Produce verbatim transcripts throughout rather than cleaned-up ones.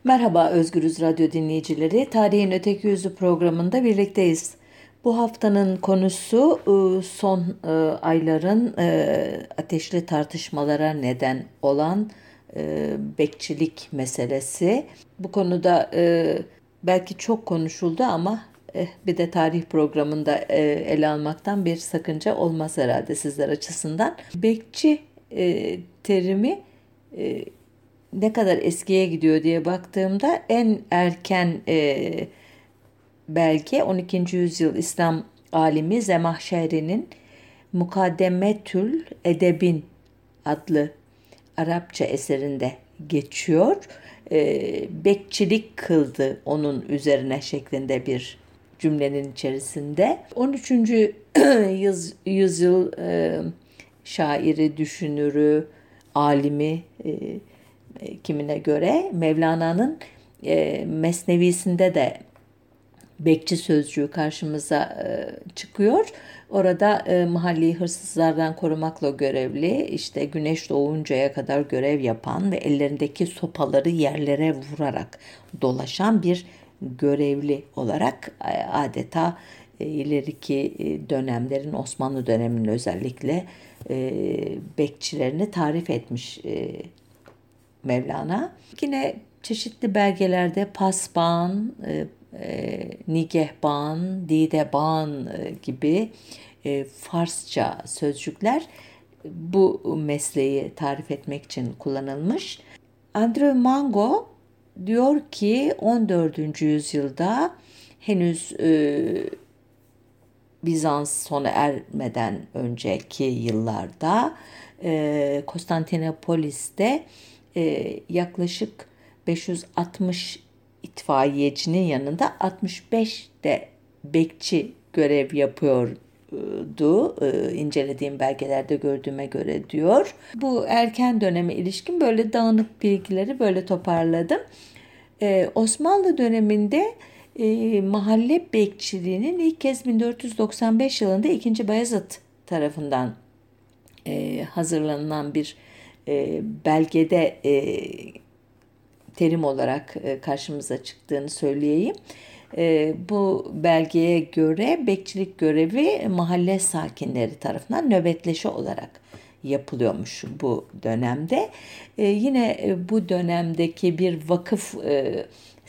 Merhaba Özgürüz Radyo dinleyicileri. Tarihin Öteki Yüzü programında birlikteyiz. Bu haftanın konusu e, son e, ayların e, ateşli tartışmalara neden olan e, bekçilik meselesi. Bu konuda e, belki çok konuşuldu ama eh, bir de tarih programında e, ele almaktan bir sakınca olmaz herhalde sizler açısından. Bekçi e, terimi e, ne kadar eskiye gidiyor diye baktığımda en erken e, belge on ikinci yüzyıl İslam alimi Zemahşeri'nin Mukaddemetül Edebin adlı Arapça eserinde geçiyor. E, bekçilik kıldı onun üzerine şeklinde bir cümlenin içerisinde. on üçüncü yüz, yüzyıl e, şairi, düşünürü, alimi e, kimine göre Mevlana'nın e, Mesnevisinde de bekçi sözcüğü karşımıza e, çıkıyor. Orada e, mahalleyi hırsızlardan korumakla görevli, işte güneş doğuncaya kadar görev yapan ve ellerindeki sopaları yerlere vurarak dolaşan bir görevli olarak e, adeta e, ileriki e, dönemlerin, Osmanlı döneminin özellikle e, bekçilerini tarif etmiş e, Mevlana. Yine çeşitli belgelerde pasban, e, e, nigehban, dideban e, gibi e, Farsça sözcükler bu mesleği tarif etmek için kullanılmış. Andrew Mango diyor ki on dördüncü yüzyılda henüz e, Bizans sona ermeden önceki yıllarda e, Konstantinopolis'te e, yaklaşık beş yüz altmış itfaiyecinin yanında altmış beş de bekçi görev yapıyordu. E, incelediğim belgelerde gördüğüme göre diyor. Bu erken döneme ilişkin böyle dağınık bilgileri böyle toparladım. Ee, Osmanlı döneminde e, mahalle bekçiliğinin ilk kez bin dört yüz doksan beş yılında ikinci. Bayezid tarafından e, hazırlanılan bir e, belgede e, terim olarak e, karşımıza çıktığını söyleyeyim. E, bu belgeye göre bekçilik görevi mahalle sakinleri tarafından nöbetleşe olarak yapılıyormuş bu dönemde. E, yine e, bu dönemdeki bir vakıf e,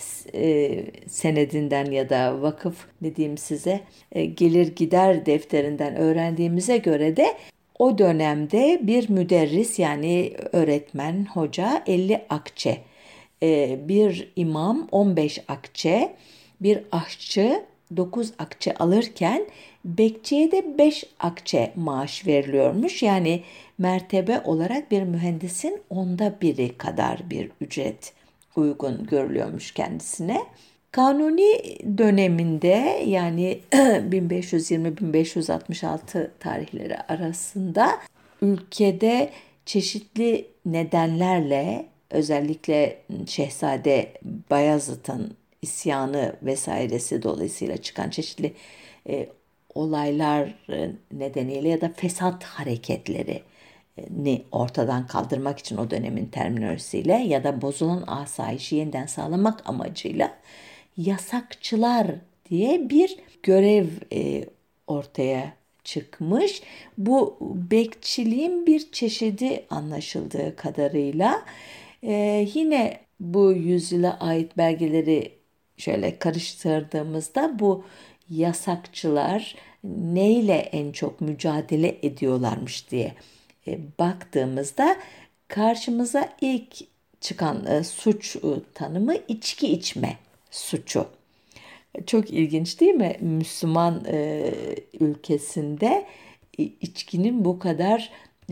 e, senedinden ya da vakıf dediğim size e, gelir gider defterinden öğrendiğimize göre de o dönemde bir müderris yani öğretmen, hoca elli akçe, e, bir imam on beş akçe, bir aşçı dokuz akçe alırken bekçiye de beş akçe maaş veriliyormuş. Yani mertebe olarak bir mühendisin onda biri kadar bir ücret uygun görülüyormuş kendisine. Kanuni döneminde yani bin beş yüz yirmi bin beş yüz altmış altı tarihleri arasında ülkede çeşitli nedenlerle özellikle Şehzade Bayezid'in isyanı vesairesi dolayısıyla çıkan çeşitli e, olaylar nedeniyle ya da fesat hareketleri ni ortadan kaldırmak için o dönemin terminolojisiyle ya da bozulan asayişi yeniden sağlamak amacıyla yasakçılar diye bir görev e, ortaya çıkmış. Bu bekçiliğin bir çeşidi anlaşıldığı kadarıyla. E, yine bu yüzyıla ait belgeleri şöyle karıştırdığımızda bu yasakçılar neyle en çok mücadele ediyorlarmış diye e, baktığımızda karşımıza ilk çıkan e, suç e, tanımı içki içme suçu. Çok ilginç değil mi? Müslüman e, ülkesinde e, içkinin bu kadar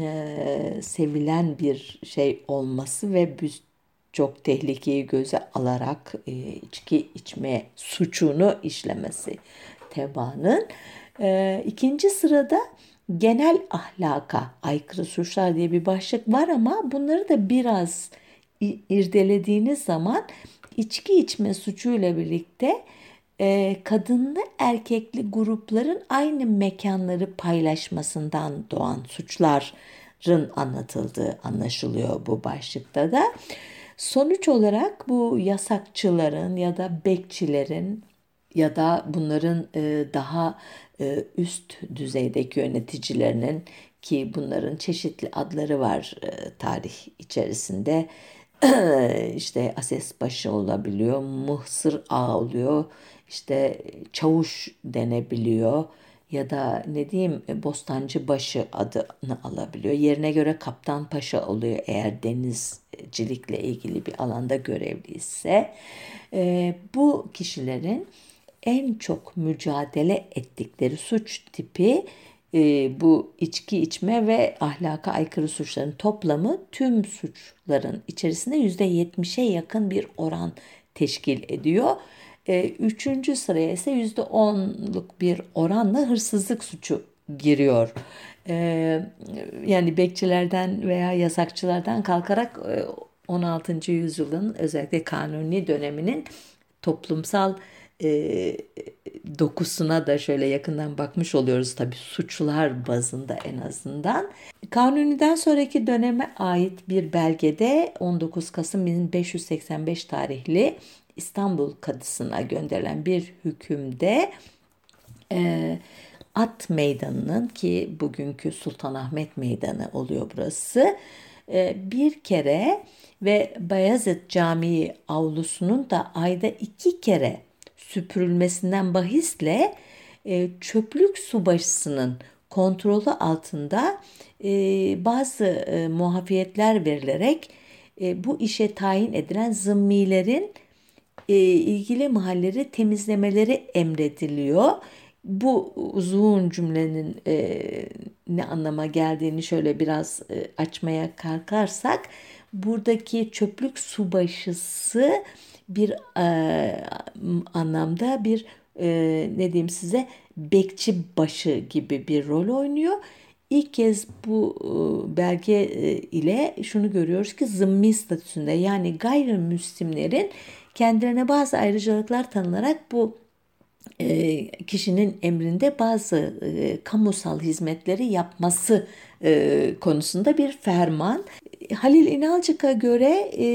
e, sevilen bir şey olması ve biz çok tehlikeyi göze alarak e, içki içme suçunu işlemesi tebaanın. E, ikinci sırada genel ahlaka aykırı suçlar diye bir başlık var ama bunları da biraz irdelediğiniz zaman içki içme suçuyla birlikte e, kadınlı erkekli grupların aynı mekanları paylaşmasından doğan suçların anlatıldığı anlaşılıyor bu başlıkta da. Sonuç olarak bu yasakçıların ya da bekçilerin ya da bunların e, daha e, üst düzeydeki yöneticilerinin, ki bunların çeşitli adları var e, tarih içerisinde, işte Asesbaşı olabiliyor, Mıhsır Ağa oluyor, işte Çavuş denebiliyor ya da ne diyeyim Bostancıbaşı adını alabiliyor. Yerine göre Kaptan Paşa oluyor eğer denizcilikle ilgili bir alanda görevliyse. E, bu kişilerin en çok mücadele ettikleri suç tipi e, bu içki içme ve ahlaka aykırı suçların toplamı tüm suçların içerisinde yüzde yetmişe yakın bir oran teşkil ediyor. E, üçüncü sıraya ise yüzde onluk bir oranla hırsızlık suçu giriyor. E, Yani bekçilerden veya yasakçılardan kalkarak e, on altıncı yüzyılın özellikle Kanuni döneminin toplumsal e, dokusuna da şöyle yakından bakmış oluyoruz tabii, suçlar bazında en azından. Kanuni'den sonraki döneme ait bir belgede on dokuz Kasım bin beş yüz seksen beş tarihli İstanbul Kadısı'na gönderilen bir hükümde e, At Meydanı'nın, ki bugünkü Sultanahmet Meydanı oluyor burası, e, bir kere ve Bayezid Camii avlusunun da ayda iki kere süpürülmesinden bahisle e, çöplük subaşısının kontrolü altında e, bazı e, muafiyetler verilerek e, bu işe tayin edilen zımmilerin e, ilgili mahalleleri temizlemeleri emrediliyor. Bu uzun cümlenin e, ne anlama geldiğini şöyle biraz e, açmaya kalkarsak, buradaki çöplük subaşısı bir e, anlamda bir e, ne diyeyim size, bekçi başı gibi bir rol oynuyor. İlk kez bu e, belge e, ile şunu görüyoruz ki zımmi statüsünde, yani gayrimüslimlerin kendilerine bazı ayrıcalıklar tanınarak bu e, kişinin emrinde bazı e, kamusal hizmetleri yapması e, konusunda bir ferman. Halil İnalcık'a göre e,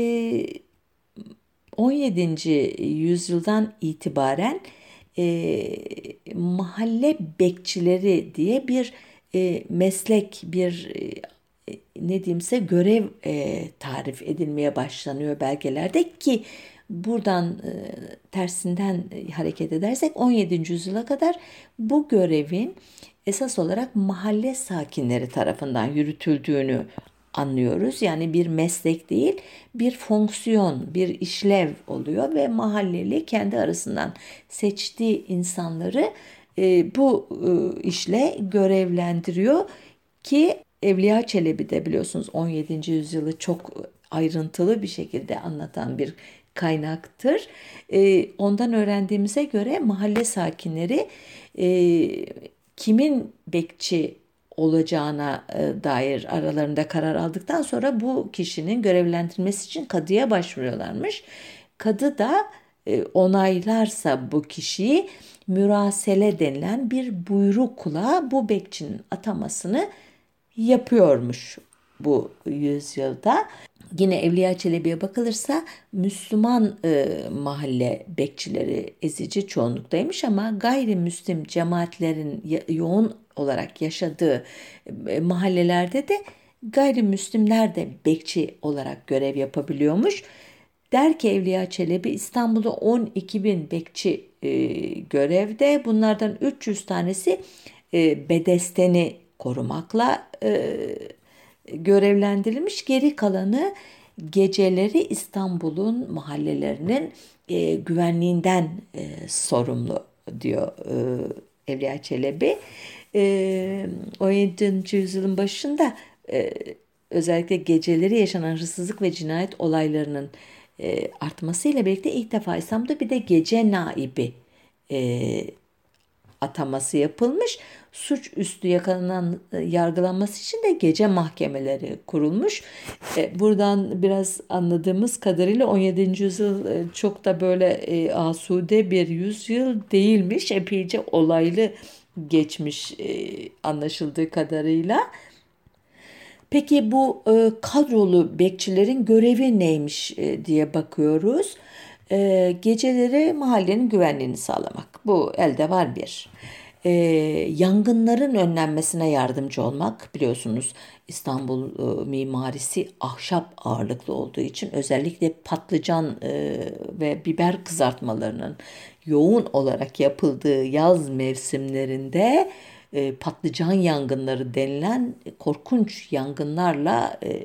on yedinci yüzyıldan itibaren e, mahalle bekçileri diye bir e, meslek, bir e, ne diyeyimse görev e, tarif edilmeye başlanıyor belgelerde, ki buradan e, tersinden e, hareket edersek on yedinci yüzyıla kadar bu görevin esas olarak mahalle sakinleri tarafından yürütüldüğünü anlıyoruz. Yani bir meslek değil, bir fonksiyon, bir işlev oluyor ve mahalleli kendi arasından seçtiği insanları e, bu e, işle görevlendiriyor, ki Evliya Çelebi de biliyorsunuz on yedinci yüzyılı çok ayrıntılı bir şekilde anlatan bir kaynaktır. E, ondan öğrendiğimize göre mahalle sakinleri e, kimin bekçi olacağına e, dair aralarında karar aldıktan sonra bu kişinin görevlendirilmesi için kadıya başvuruyorlarmış. Kadı da e, onaylarsa bu kişiyi mürasele denilen bir buyrukla bu bekçinin atamasını yapıyormuş bu yüzyılda. Yine Evliya Çelebi'ye bakılırsa Müslüman e, mahalle bekçileri ezici çoğunluktaymış, ama gayrimüslim cemaatlerin yoğun olarak yaşadığı e, mahallelerde de gayrimüslimler de bekçi olarak görev yapabiliyormuş. Der ki Evliya Çelebi, İstanbul'da on iki bin bekçi e, görevde. Bunlardan üç yüz tanesi e, bedesteni korumakla e, görevlendirilmiş. Geri kalanı geceleri İstanbul'un mahallelerinin e, güvenliğinden e, sorumlu diyor e, Evliya Çelebi. E, on yedinci yüzyılın başında e, özellikle geceleri yaşanan hırsızlık ve cinayet olaylarının e, artmasıyla birlikte ilk defa İstanbul'da bir de gece naibi e, ataması yapılmış. Suçüstü yakalanan e, yargılanması için de gece mahkemeleri kurulmuş. E, buradan biraz anladığımız kadarıyla on yedinci yüzyıl e, çok da böyle e, asude bir yüzyıl değilmiş. Epeyce olaylı geçmiş e, anlaşıldığı kadarıyla. Peki bu e, kadrolu bekçilerin görevi neymiş e, diye bakıyoruz. E, geceleri mahallenin güvenliğini sağlamak. Bu elde var bir. E, Yangınların önlenmesine yardımcı olmak. Biliyorsunuz İstanbul e, mimarisi ahşap ağırlıklı olduğu için özellikle patlıcan e, ve biber kızartmalarının yoğun olarak yapıldığı yaz mevsimlerinde e, patlıcan yangınları denilen korkunç yangınlarla e,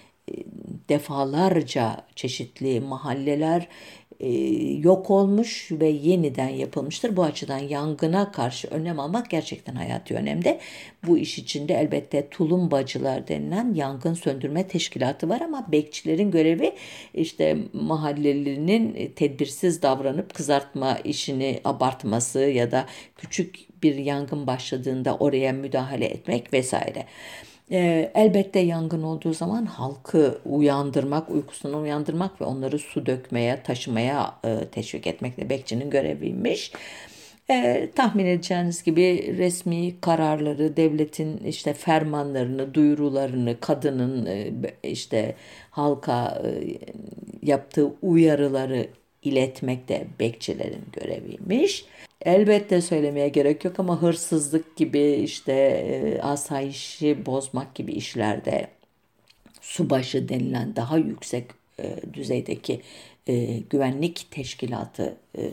defalarca çeşitli mahalleler e, yok olmuş ve yeniden yapılmıştır. Bu açıdan yangına karşı önlem almak gerçekten hayati önemde. Bu iş içinde elbette tulumbacılar denilen yangın söndürme teşkilatı var ama bekçilerin görevi işte mahallelinin tedbirsiz davranıp kızartma işini abartması ya da küçük bir yangın başladığında oraya müdahale etmek vesaire. Ee, elbette yangın olduğu zaman halkı uyandırmak, uykusundan uyandırmak ve onları su dökmeye, taşımaya e, teşvik etmek de bekçinin göreviymiş. Ee, tahmin edeceğiniz gibi resmi kararları, devletin işte fermanlarını, duyurularını, kadının e, işte halka e, yaptığı uyarıları iletmek de bekçilerin göreviymiş. Elbette söylemeye gerek yok ama hırsızlık gibi işte e, asayişi bozmak gibi işlerde subaşı denilen daha yüksek e, düzeydeki e, güvenlik teşkilatı e,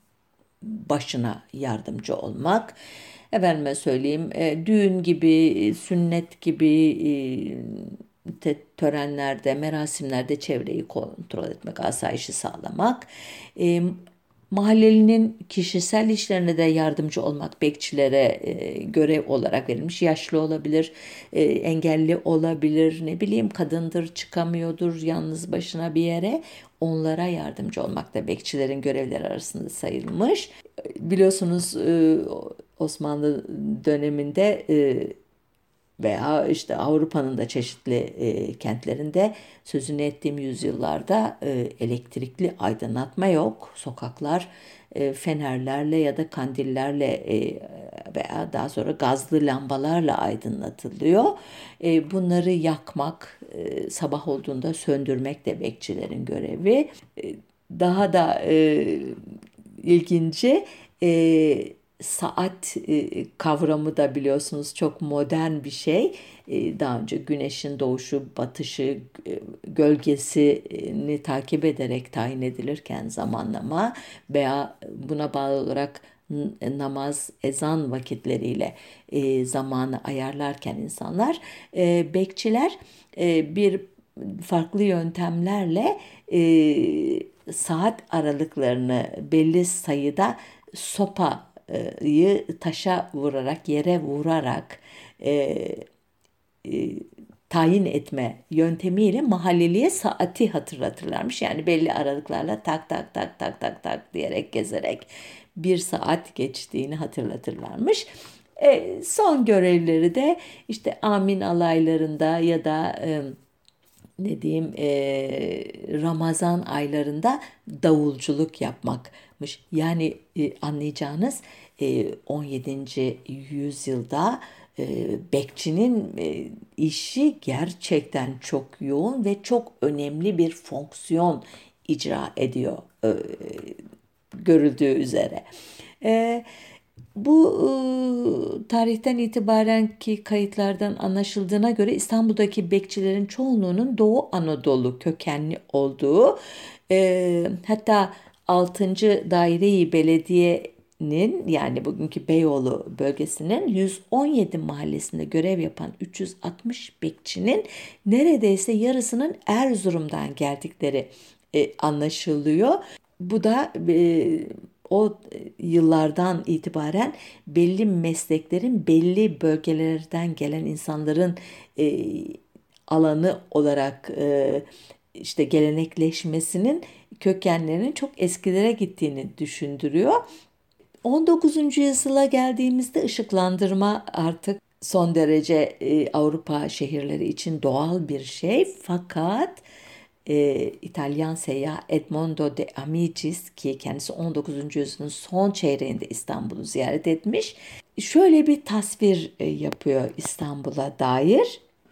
başına yardımcı olmak. Efendime söyleyeyim e, düğün gibi, sünnet gibi e, te- törenlerde, merasimlerde çevreyi kontrol etmek, asayişi sağlamak. E, Mahallelinin kişisel işlerine de yardımcı olmak bekçilere e, görev olarak verilmiş. Yaşlı olabilir, e, engelli olabilir, ne bileyim kadındır, çıkamıyordur yalnız başına bir yere. Onlara yardımcı olmak da bekçilerin görevleri arasında sayılmış. Biliyorsunuz e, Osmanlı döneminde e, veya işte Avrupa'nın da çeşitli e, kentlerinde sözünü ettiğim yüzyıllarda e, elektrikli aydınlatma yok. Sokaklar e, fenerlerle ya da kandillerle e, veya daha sonra gazlı lambalarla aydınlatılıyor. E, bunları yakmak, e, sabah olduğunda söndürmek de bekçilerin görevi. E, Daha da e, ilginci e, saat e, kavramı da biliyorsunuz çok modern bir şey. E, daha önce güneşin doğuşu, batışı, e, gölgesini takip ederek tayin edilirken zamanlama veya buna bağlı olarak n- namaz, ezan vakitleriyle e, zamanı ayarlarken insanlar, e, bekçiler e, bir farklı yöntemlerle e, saat aralıklarını belli sayıda sopayı taşa vurarak, yere vurarak e, e, tayin etme yöntemiyle mahalleliye saati hatırlatırlarmış. Yani belli aralıklarla tak tak tak tak tak tak diyerek gezerek bir saat geçtiğini hatırlatırlarmış. E, son görevleri de işte amin alaylarında ya da e, ne diyeyim e, Ramazan aylarında davulculuk yapmakmış. Yani e, anlayacağınız e, on yedinci yüzyılda e, bekçinin e, işi gerçekten çok yoğun ve çok önemli bir fonksiyon icra ediyor e, görüldüğü üzere. E, Bu e, tarihten itibaren ki kayıtlardan anlaşıldığına göre İstanbul'daki bekçilerin çoğunluğunun Doğu Anadolu kökenli olduğu, e, hatta altıncı Daireyi Belediye'nin yani bugünkü Beyoğlu bölgesinin yüz on yedi mahallesinde görev yapan üç yüz altmış bekçinin neredeyse yarısının Erzurum'dan geldikleri e, anlaşılıyor. Bu da e, o yıllardan itibaren belli mesleklerin belli bölgelerden gelen insanların e, alanı olarak e, işte gelenekleşmesinin kökenlerinin çok eskilere gittiğini düşündürüyor. on dokuzuncu yüzyıla geldiğimizde ışıklandırma artık son derece e, Avrupa şehirleri için doğal bir şey. Fakat e, İtalyan seyyah Edmondo de Amicis ki kendisi on dokuzuncu yüzyılın son çeyreğinde İstanbul'u ziyaret etmiş. Şöyle bir tasvir e, yapıyor İstanbul'a dair.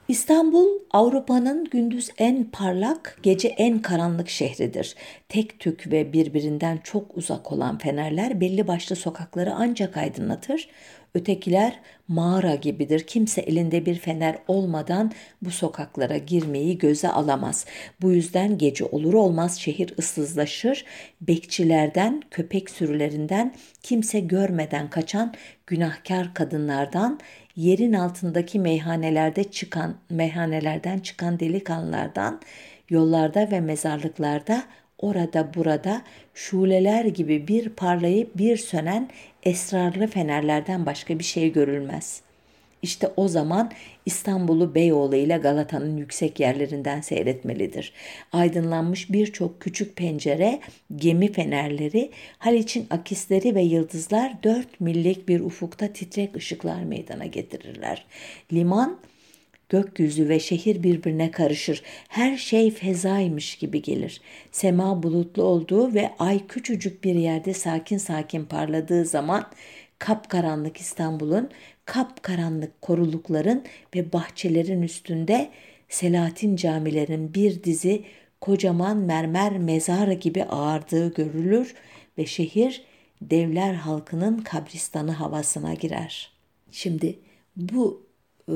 İstanbul, Avrupa'nın gündüz en parlak, gece en karanlık şehridir. Tek tük ve birbirinden çok uzak olan fenerler belli başlı sokakları ancak aydınlatır. Ötekiler mağara gibidir. Kimse elinde bir fener olmadan bu sokaklara girmeyi göze alamaz. Bu yüzden gece olur olmaz şehir ıssızlaşır. Bekçilerden, köpek sürülerinden, kimse görmeden kaçan günahkar kadınlardan, yerin altındaki meyhanelerde çıkan meyhanelerden çıkan delikanlılardan, yollarda ve mezarlıklarda orada burada şuleler gibi bir parlayıp bir sönen esrarlı fenerlerden başka bir şey görülmez. İşte o zaman İstanbul'u Beyoğlu ile Galata'nın yüksek yerlerinden seyretmelidir. Aydınlanmış birçok küçük pencere, gemi fenerleri, Haliç'in akisleri ve yıldızlar dört millik bir ufukta titrek ışıklar meydana getirirler. Liman, gökyüzü ve şehir birbirine karışır. Her şey fezaymış gibi gelir. Sema bulutlu olduğu ve ay küçücük bir yerde sakin sakin parladığı zaman kapkaranlık İstanbul'un, kapkaranlık korulukların ve bahçelerin üstünde Selahattin camilerin bir dizi kocaman mermer mezar gibi ağardığı görülür ve şehir devler halkının kabristanı havasına girer. Şimdi bu e,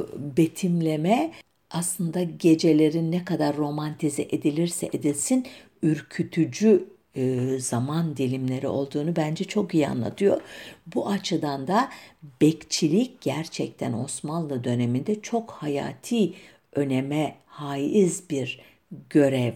betimleme aslında gecelerin ne kadar romantize edilirse edilsin ürkütücü e, zaman dilimleri olduğunu bence çok iyi anlatıyor. Bu açıdan da bekçilik gerçekten Osmanlı döneminde çok hayati öneme haiz bir görev.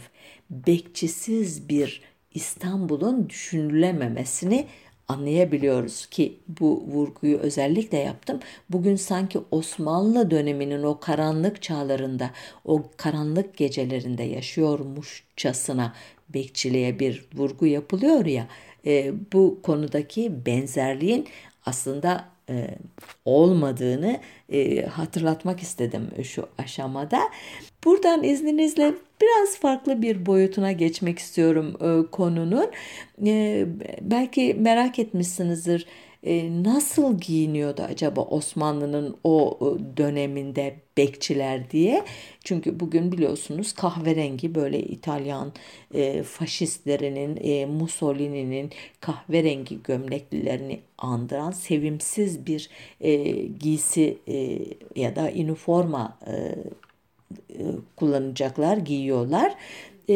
Bekçisiz bir İstanbul'un düşünülememesini anlayabiliyoruz ki bu vurguyu özellikle yaptım. Bugün sanki Osmanlı döneminin o karanlık çağlarında, o karanlık gecelerinde yaşıyormuşçasına bekçiliğe bir vurgu yapılıyor ya. E, bu konudaki benzerliğin aslında e, olmadığını e, hatırlatmak istedim şu aşamada. Buradan izninizle biraz farklı bir boyutuna geçmek istiyorum e, konunun. E, belki merak etmişsinizdir. E, nasıl giyiniyordu acaba Osmanlı'nın o e, döneminde bekçiler diye? Çünkü bugün biliyorsunuz kahverengi böyle İtalyan e, faşistlerinin, e, Mussolini'nin kahverengi gömleklilerini andıran sevimsiz bir e, giysi e, ya da üniforma e, kullanacaklar, giyiyorlar. E,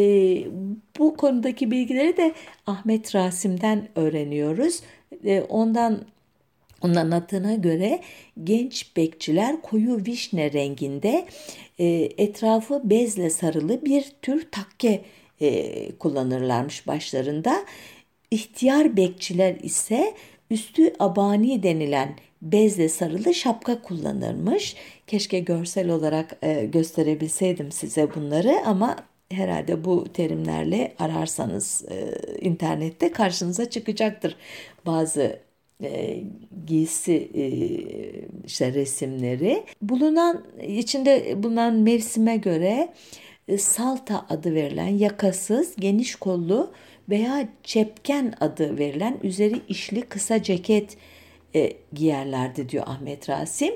bu konudaki bilgileri de Ahmet Rasim'den öğreniyoruz. E, ondan onun anlattığına göre genç bekçiler koyu vişne renginde e, etrafı bezle sarılı bir tür takke e, kullanırlarmış başlarında. İhtiyar bekçiler ise üstü abani denilen bezle sarılı şapka kullanırmış. Keşke görsel olarak e, gösterebilseydim size bunları ama herhalde bu terimlerle ararsanız e, internette karşınıza çıkacaktır bazı e, giysi e, işte resimleri. Bulunan içinde bulunan mevsime göre e, salta adı verilen yakasız, geniş kollu veya çepken adı verilen üzeri işli kısa ceket e, giyerlerdi diyor Ahmet Rasim.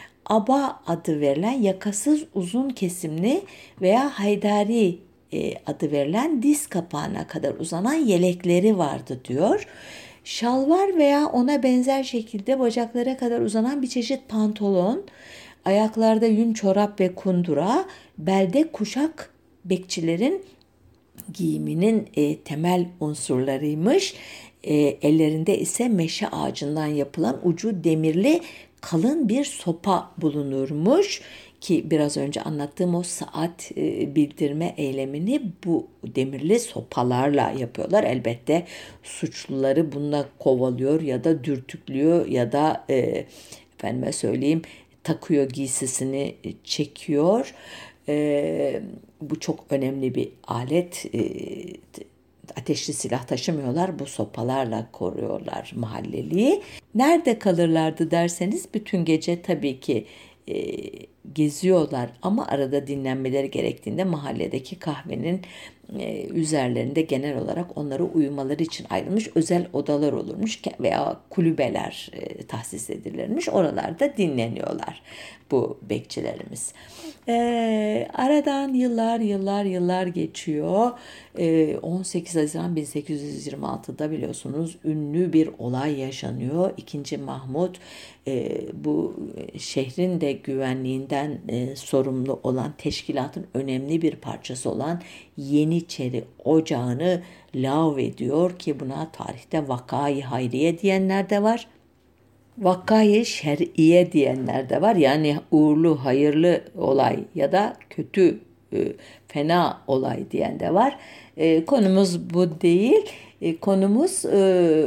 Aba adı verilen yakasız uzun kesimli veya haydari e, adı verilen diz kapağına kadar uzanan yelekleri vardı diyor. Şalvar veya ona benzer şekilde bacaklara kadar uzanan bir çeşit pantolon, ayaklarda yün çorap ve kundura, belde kuşak bekçilerin giyiminin e, temel unsurlarıymış. E, ellerinde ise meşe ağacından yapılan ucu demirli kalın bir sopa bulunurmuş ki biraz önce anlattığım o saat e, bildirme eylemini bu demirli sopalarla yapıyorlar. Elbette suçluları bununla kovalıyor ya da dürtüklüyor ya da e, efendime söyleyeyim takıyor giysisini çekiyor. E, bu çok önemli bir alet. E, ateşli silah taşımıyorlar. Bu sopalarla koruyorlar mahalleliyi. Nerede kalırlardı derseniz bütün gece tabii ki e, geziyorlar ama arada dinlenmeleri gerektiğinde mahalledeki kahvenin e, üzerlerinde genel olarak onlara uyumaları için ayrılmış özel odalar olurmuş veya kulübeler e, tahsis edilirmiş. Oralarda dinleniyorlar bu bekçilerimiz. E, aradan yıllar yıllar yıllar geçiyor. E, on sekiz Haziran bin sekiz yüz yirmi altıda biliyorsunuz ünlü bir olay yaşanıyor. İkinci Mahmut e, bu şehrin de güvenliğinden e, sorumlu olan teşkilatın önemli bir parçası olan Yeniçeri Ocağı'nı lağvediyor ki buna tarihte Vakayı Hayriye diyenler de var. Vakayı şer'iye diyenler de var. Yani uğurlu, hayırlı olay ya da kötü, e, fena olay diyen de var. E, konumuz bu değil. E, konumuz e,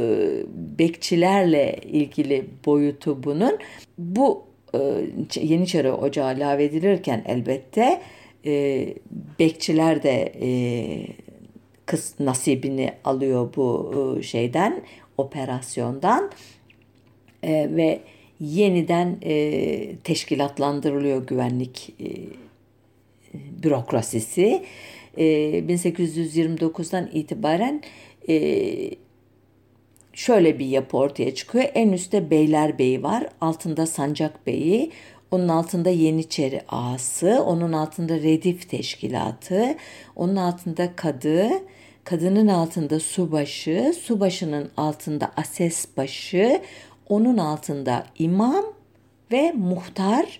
bekçilerle ilgili boyutu bunun. Bu e, Yeniçeri Ocağı lağvedilirken elbette e, bekçiler de e, kız nasibini alıyor bu e, şeyden, operasyondan. E, ve yeniden e, teşkilatlandırılıyor güvenlik e, bürokrasisi. E, bin sekiz yüz yirmi dokuzdan itibaren e, şöyle bir yapı ortaya çıkıyor. En üstte Beylerbeyi var, altında Sancakbeyi, onun altında Yeniçeri Ağası, onun altında Redif Teşkilatı, onun altında Kadı, kadının altında subaşı, subaşının altında asesbaşı, onun altında imam ve muhtar,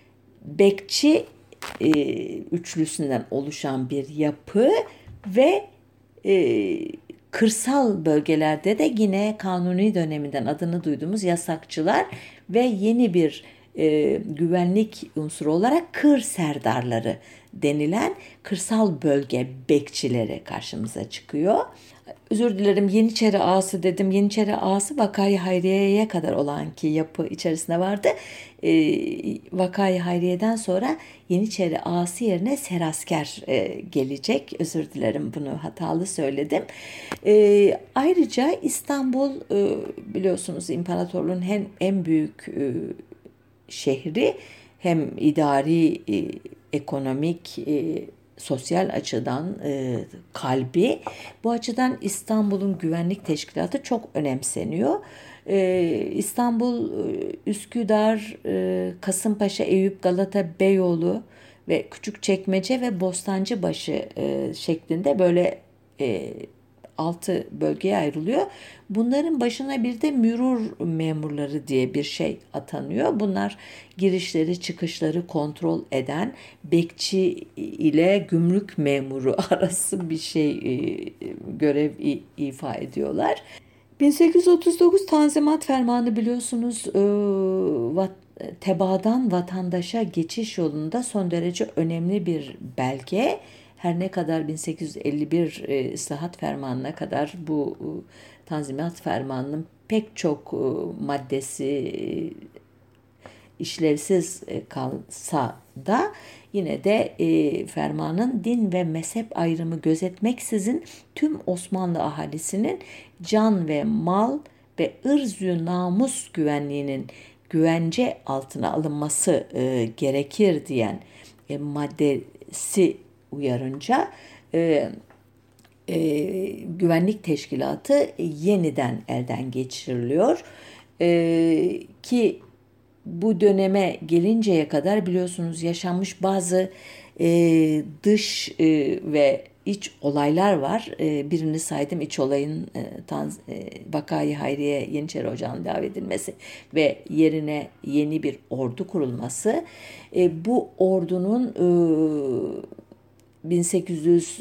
bekçi e, üçlüsünden oluşan bir yapı ve e, kırsal bölgelerde de yine Kanuni döneminden adını duyduğumuz yasakçılar ve yeni bir e, güvenlik unsuru olarak kır serdarları denilen kırsal bölge bekçileri karşımıza çıkıyor. Özür dilerim, Yeniçeri Ağası dedim. Yeniçeri Ağası Vakayı Hayriye'ye kadar olan ki yapı içerisinde vardı. E, Vakayı Hayriye'den sonra Yeniçeri Ağası yerine Serasker e, gelecek. Özür dilerim, bunu hatalı söyledim. E, ayrıca İstanbul e, biliyorsunuz imparatorluğun hem en büyük e, şehri, hem idari, e, ekonomik, e, sosyal açıdan e, kalbi. Bu açıdan İstanbul'un güvenlik teşkilatı çok önemseniyor. E, İstanbul, Üsküdar, e, Kasımpaşa, Eyüp, Galata, Beyoğlu ve Küçükçekmece ve Bostancıbaşı e, şeklinde böyle e, altı bölgeye ayrılıyor. Bunların başına bir de mürur memurları diye bir şey atanıyor. Bunlar girişleri çıkışları kontrol eden, bekçi ile gümrük memuru arası bir şey e, görev ifa ediyorlar. bin sekiz yüz otuz dokuz Tanzimat Fermanı biliyorsunuz e, vat, tebaadan vatandaşa geçiş yolunda son derece önemli bir belge. Her ne kadar bin sekiz yüz elli bir e, İslahat Fermanı'na kadar bu e, Tanzimat Fermanı'nın pek çok e, maddesi e, işlevsiz e, kalsa da yine de e, fermanın din ve mezhep ayrımı gözetmeksizin tüm Osmanlı ahalisinin can ve mal ve ırz-ı namus güvenliğinin güvence altına alınması e, gerekir diyen e, maddesi uyarınca e, e, güvenlik teşkilatı yeniden elden geçiriliyor. E, ki bu döneme gelinceye kadar biliyorsunuz yaşanmış bazı e, dış e, ve iç olaylar var. E, birini saydım, iç olayın e, Tanz, e, Vakayı Hayriye Yeniçeri Ocağı'nın davet edilmesi ve yerine yeni bir ordu kurulması. E, bu ordunun e, bin sekiz yüz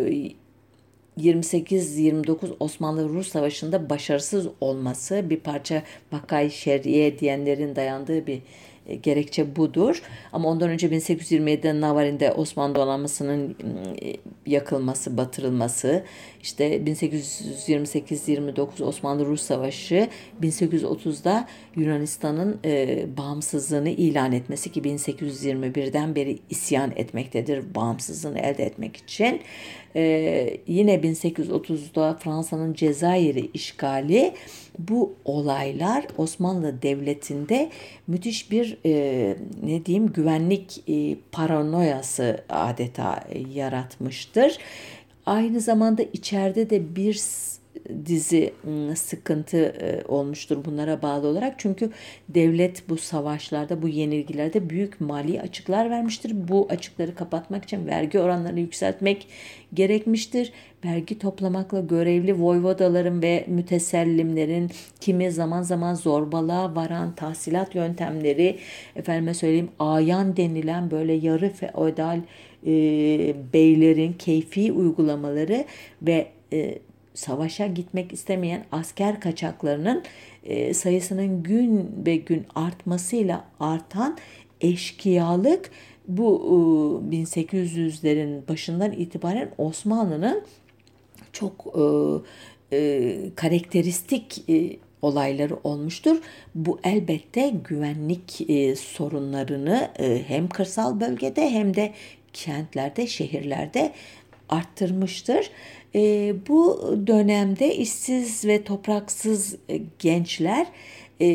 yirmi sekiz yirmi dokuz Osmanlı-Rus Savaşı'nda başarısız olması, bir parça Vakayı Şer'iye diyenlerin dayandığı bir e, gerekçe budur. Ama ondan önce bin sekiz yüz yirmi yedide Navarin'de Osmanlı donanmasının e, yakılması, batırılması, işte bin sekiz yüz yirmi sekiz yirmi dokuz Osmanlı-Rus Savaşı, bin sekiz yüz otuzda Yunanistan'ın e, bağımsızlığını ilan etmesi ki bin sekiz yüz yirmi birden beri isyan etmektedir bağımsızlığını elde etmek için. Ee, yine bin sekiz yüz otuzda Fransa'nın Cezayir'i işgali, bu olaylar Osmanlı Devleti'nde müthiş bir e, ne diyeyim güvenlik e, paranoyası adeta e, yaratmıştır. Aynı zamanda içeride de bir dizi sıkıntı e, olmuştur bunlara bağlı olarak. Çünkü devlet bu savaşlarda, bu yenilgilerde büyük mali açıklar vermiştir. Bu açıkları kapatmak için vergi oranlarını yükseltmek gerekmiştir. Vergi toplamakla görevli voyvodaların ve mütesellimlerin kimi zaman zaman zorbalığa varan tahsilat yöntemleri, efendime söyleyeyim ayan denilen böyle yarı feodal e, beylerin keyfi uygulamaları ve e, savaşa gitmek istemeyen asker kaçaklarının e, sayısının gün be gün artmasıyla artan eşkıyalık, bu e, bin sekiz yüzlerin başından itibaren Osmanlı'nın çok e, e, karakteristik e, olayları olmuştur. Bu elbette güvenlik e, sorunlarını e, hem kırsal bölgede hem de kentlerde, şehirlerde arttırmıştır. E, bu dönemde işsiz ve topraksız e, gençler e,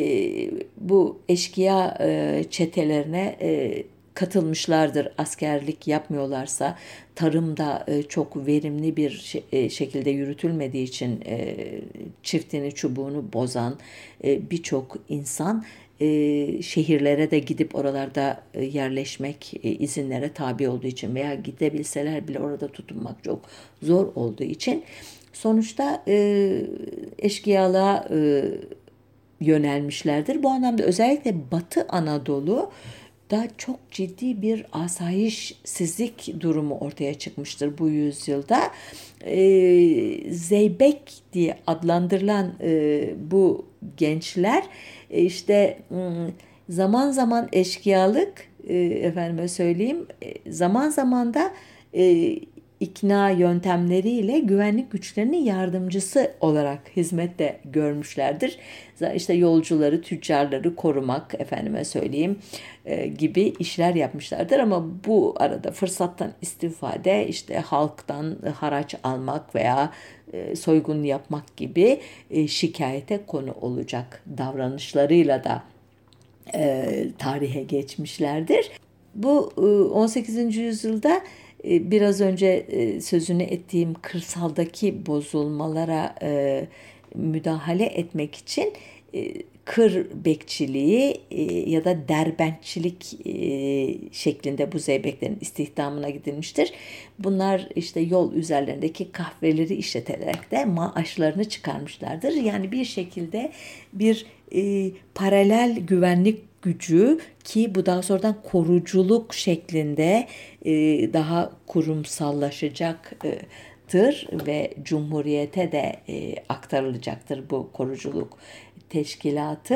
bu eşkıya e, çetelerine e, katılmışlardır. Askerlik yapmıyorlarsa, tarımda e, çok verimli bir şe- e, şekilde yürütülmediği için e, çiftini çubuğunu bozan e, birçok insan e, şehirlere de gidip oralarda e, yerleşmek e, izinlere tabi olduğu için veya gidebilseler bile orada tutunmak çok zor olduğu için sonuçta e, eşkıyalığa e, yönelmişlerdir. Bu anlamda özellikle Batı Anadolu da çok ciddi bir asayişsizlik durumu ortaya çıkmıştır bu yüzyılda. E, Zeybek diye adlandırılan e, bu gençler e, işte zaman zaman eşkıyalık, e, efendime söyleyeyim, e, zaman zaman da e, ikna yöntemleriyle güvenlik güçlerinin yardımcısı olarak hizmette görmüşlerdir. İşte yolcuları, tüccarları korumak, efendime söyleyeyim, e, gibi işler yapmışlardır. Ama bu arada fırsattan istifade işte halktan haraç almak veya e, soygun yapmak gibi e, şikayete konu olacak davranışlarıyla da e, tarihe geçmişlerdir. Bu e, on sekizinci yüzyılda e, biraz önce e, sözünü ettiğim kırsaldaki bozulmalara e, müdahale etmek için e, kır bekçiliği e, ya da derbentçilik e, şeklinde bu zeybeklerin istihdamına gidilmiştir. Bunlar işte yol üzerlerindeki kahveleri işleterek de maaşlarını çıkarmışlardır. Yani bir şekilde bir e, paralel güvenlik gücü, ki bu daha sonradan koruculuk şeklinde e, daha kurumsallaşacaktır ve Cumhuriyete de e, aktarılacaktır bu koruculuk teşkilatı.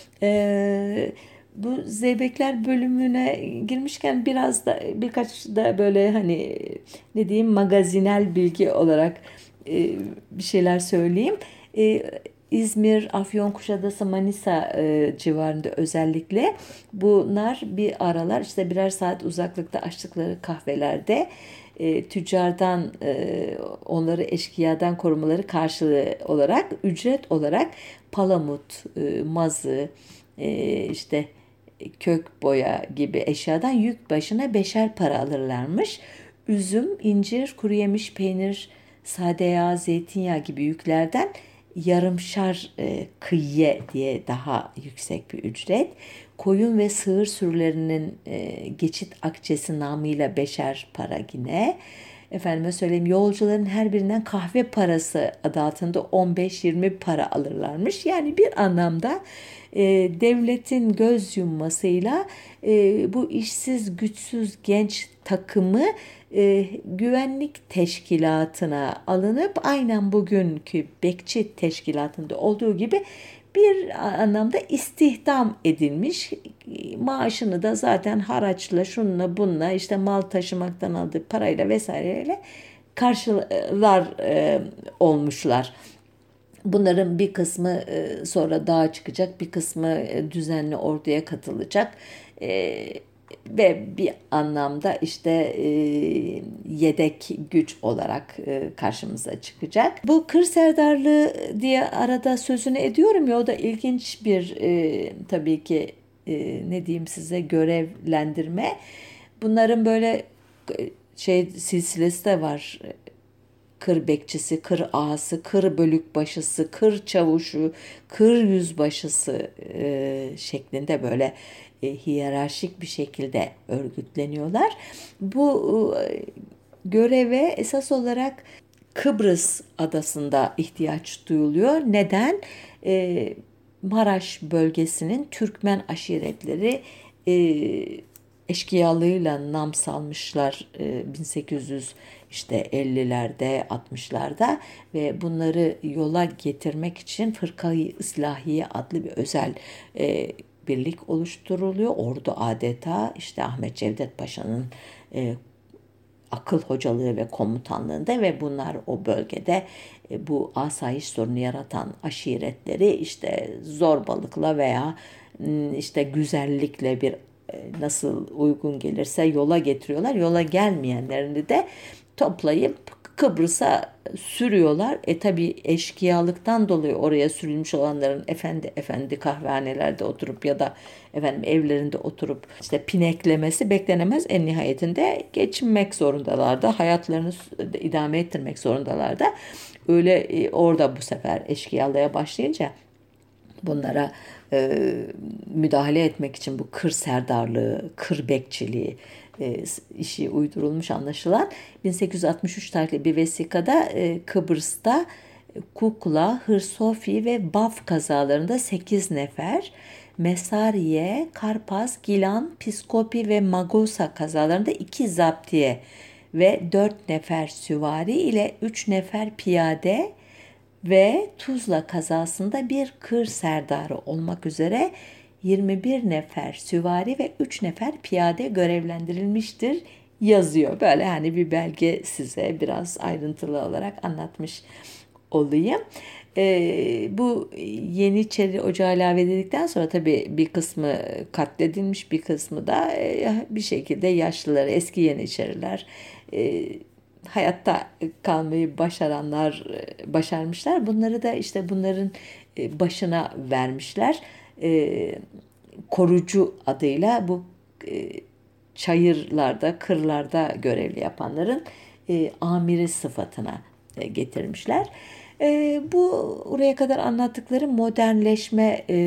E, Bu Zeybekler bölümüne girmişken biraz da birkaç da böyle hani ne diyeyim magazinel bilgi olarak e, bir şeyler söyleyeyim. E, İzmir, Afyonkuşadası, Manisa e, civarında özellikle bunlar bir aralar işte birer saat uzaklıkta açtıkları kahvelerde e, tüccardan e, onları eşkıyadan korumaları karşılığı olarak ücret olarak palamut, e, mazı, e, işte kök boya gibi eşyadan yük başına beşer para alırlarmış. Üzüm, incir, kuru yemiş, peynir, sade yağ, zeytinyağı gibi yüklerden yarımşar e, kıyye diye daha yüksek bir ücret. Koyun ve sığır sürülerinin e, geçit akçesi namıyla beşer para yine. Efendime söyleyeyim, yolcuların her birinden kahve parası adı altında on beş yirmi para alırlarmış. Yani bir anlamda e, devletin göz yummasıyla e, bu işsiz güçsüz genç takımı e, güvenlik teşkilatına alınıp aynen bugünkü bekçi teşkilatında olduğu gibi bir anlamda istihdam edilmiş. Maaşını da zaten haraçla, şununla bununla, işte mal taşımaktan aldığı parayla vesaireyle karşılar e, olmuşlar. Bunların bir kısmı e, sonra dağa çıkacak, bir kısmı e, düzenli orduya katılacak. E, ve bir anlamda işte e, yedek güç olarak e, karşımıza çıkacak. Bu kır serdarlığı diye arada sözünü ediyorum ya, o da ilginç bir e, tabii ki e, ne diyeyim size, görevlendirme. Bunların böyle e, şey silsilesi de var. Kır bekçisi, kır ağası, kır bölükbaşısı, kır çavuşu, kır yüzbaşısı e, şeklinde böyle e, hiyerarşik bir şekilde örgütleniyorlar. Bu e, göreve esas olarak Kıbrıs adasında ihtiyaç duyuluyor. Neden? E, Maraş bölgesinin Türkmen aşiretleri e, eşkıyalığıyla nam salmışlar e, bin sekiz yüz işte ellilerde altmışlarda ve bunları yola getirmek için Fırka-i İslahiye adlı bir özel e, birlik oluşturuluyor. Ordu adeta işte Ahmet Cevdet Paşa'nın e, akıl hocalığı ve komutanlığında ve bunlar o bölgede e, bu asayiş sorunu yaratan aşiretleri işte zorbalıkla veya işte güzellikle bir e, nasıl uygun gelirse yola getiriyorlar. Yola gelmeyenlerini de toplayıp Kıbrıs'a sürüyorlar. E tabi eşkıyalıktan dolayı oraya sürülmüş olanların efendi efendi kahvehanelerde oturup ya da efendim evlerinde oturup işte pineklemesi beklenemez. En nihayetinde geçinmek zorundalardı. Hayatlarını idame ettirmek zorundalardı. Öyle e, orada bu sefer eşkıyalığa başlayınca bunlara e, müdahale etmek için bu kır serdarlığı, kır bekçiliği e, işi uydurulmuş anlaşılan. bin sekiz yüz altmış üç tarihli bir vesikada e, Kıbrıs'ta Kukla, Hırsofi ve Baf kazalarında sekiz nefer, Mesariye, Karpas, Gilan, Piskopi ve Magosa kazalarında iki zaptiye ve dört nefer süvari ile üç nefer piyade ve Tuzla kazasında bir kır serdarı olmak üzere yirmi bir nefer süvari ve üç nefer piyade görevlendirilmiştir yazıyor. Böyle hani bir belge size biraz ayrıntılı olarak anlatmış olayım. Ee, bu Yeniçeri Ocağı ilave edildikten sonra tabii bir kısmı katledilmiş, bir kısmı da e, bir şekilde yaşlıları, eski Yeniçeriler, e, hayatta kalmayı başaranlar e, başarmışlar. Bunları da işte bunların e, başına vermişler. E, korucu adıyla bu e, çayırlarda, kırlarda görevli yapanların e, amiri sıfatına e, getirmişler. E, bu oraya kadar anlattıkları modernleşme e,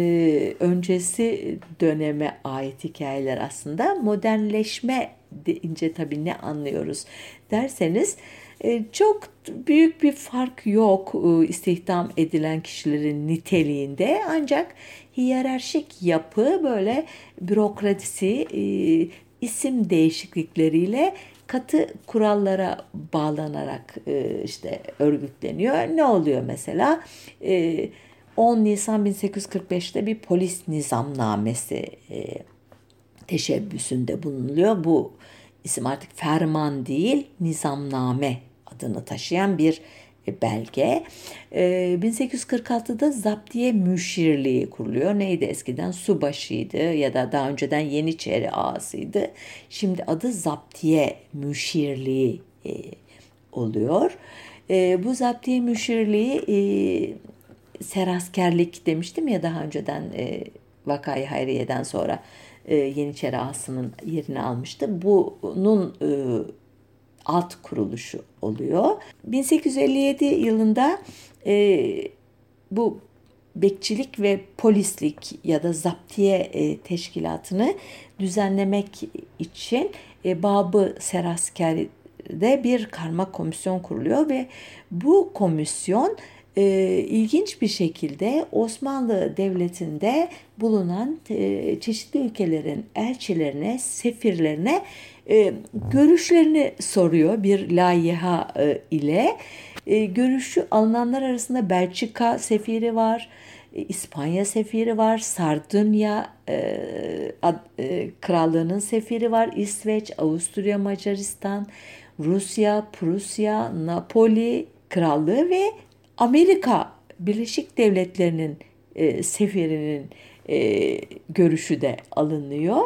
öncesi döneme ait hikayeler aslında. Modernleşme deyince tabii ne anlıyoruz derseniz e, çok büyük bir fark yok e, istihdam edilen kişilerin niteliğinde, ancak hiyerarşik yapı böyle bürokrasi, e, isim değişiklikleriyle katı kurallara bağlanarak e, işte örgütleniyor. Ne oluyor mesela? E, on Nisan bin sekiz yüz kırk beşte bir polis nizamnamesi e, teşebbüsünde bulunuluyor. Bu isim artık ferman değil, nizamname adını taşıyan bir belge. E, bin sekiz yüz kırk altıda Zaptiye Müşirliği kuruluyor. Neydi eskiden? Subaşıydı ya da daha önceden Yeniçeri ağasıydı. Şimdi adı Zaptiye Müşirliği e, oluyor. E, bu Zaptiye Müşirliği e, seraskerlik demiştim ya daha önceden e, Vakayı Hayriye'den sonra e, Yeniçeri ağasının yerini almıştı. Bunun e, alt kuruluşu oluyor. bin sekiz yüz elli yedi yılında e, bu bekçilik ve polislik ya da zaptiye e, teşkilatını düzenlemek için e, Babı Serasker'de bir karma komisyon kuruluyor ve bu komisyon e, ilginç bir şekilde Osmanlı Devleti'nde bulunan e, çeşitli ülkelerin elçilerine, sefirlerine e, görüşlerini soruyor bir layıha e, ile. E, görüşü alınanlar arasında Belçika sefiri var, e, İspanya sefiri var, Sardunya e, ad, e, krallığının sefiri var, İsveç, Avusturya, Macaristan, Rusya, Prusya, Napoli krallığı ve Amerika Birleşik Devletleri'nin e, sefirinin e, görüşü de alınıyor.